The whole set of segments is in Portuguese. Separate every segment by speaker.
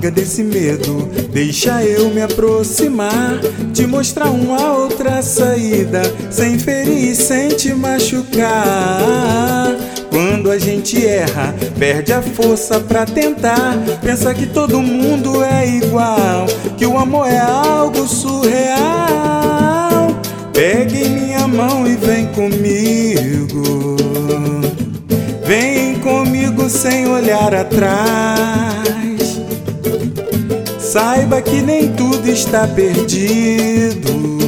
Speaker 1: Larga desse medo, deixa eu me aproximar, te mostrar uma outra saída, sem ferir e sem te machucar. Quando a gente erra, perde a força pra tentar, pensa que todo mundo é igual, que o amor é algo surreal. Pegue minha mão e vem comigo, vem comigo sem olhar atrás. Saiba que nem tudo está perdido,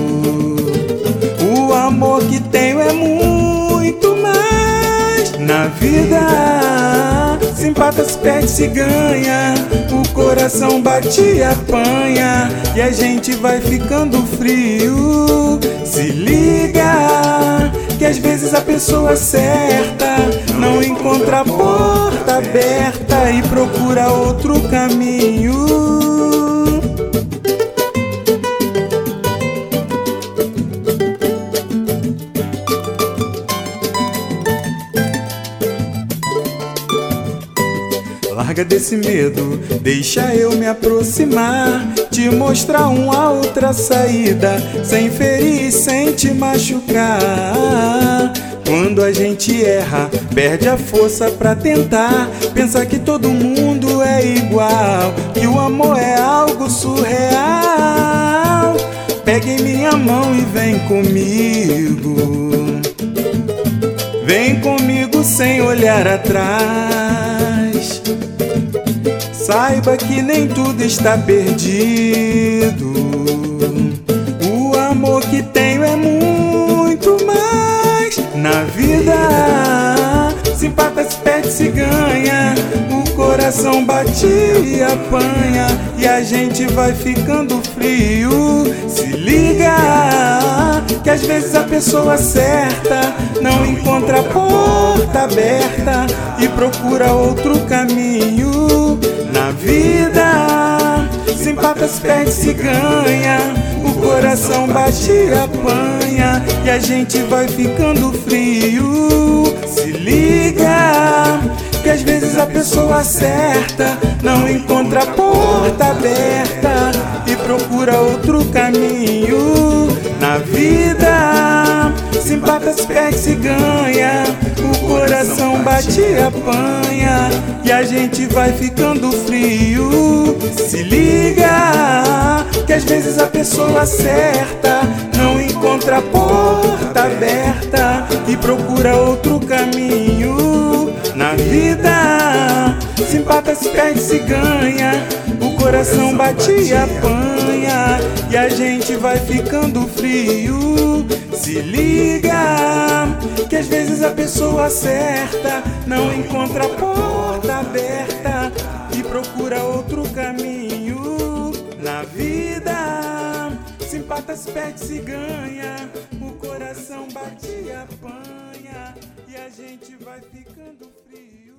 Speaker 1: o amor que tenho é muito mais. Na vida se empata, se perde, se ganha, o coração bate e apanha, e a gente vai ficando frio. Se liga que às vezes a pessoa certa não encontra a porta aberta e procura outro caminho. Larga desse medo, deixa eu me aproximar, te mostrar uma outra saída, sem ferir e sem te machucar. Quando a gente erra, perde a força pra tentar, pensa que todo mundo é igual, que o amor é algo surreal. Pegue minha mão e vem comigo, vem comigo sem olhar atrás. Saiba que nem tudo está perdido, o amor que tenho é muito mais. Na vida se empata, se perde, se ganha, o coração bate e apanha, e a gente vai ficando frio. Se liga que às vezes a pessoa certa não encontra a porta aberta e procura outro caminho. Na vida se empata, se perde, se ganha, o coração bate e apanha, e a gente vai ficando frio. Se liga que às vezes a pessoa certa não encontra a porta aberta e procura outro caminho. Na vida se empata, se perde, se ganha, o coração bate e apanha, e a gente vai ficando frio. Se liga que às vezes a pessoa certa não encontra a porta aberta e procura outro caminho. Na vida se empata, se perde, se ganha, o coração bate e apanha, e a gente vai ficando frio. Se liga que às vezes a pessoa certa não encontra a porta aberta e procura outro caminho. Na vida se empata, se perde, se ganha, o coração bate e apanha, e a gente vai ficando frio.